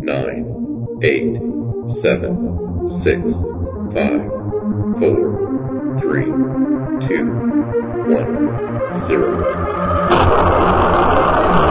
9, 8, 7, 6, 5, 4, 3, 2, 1, 0.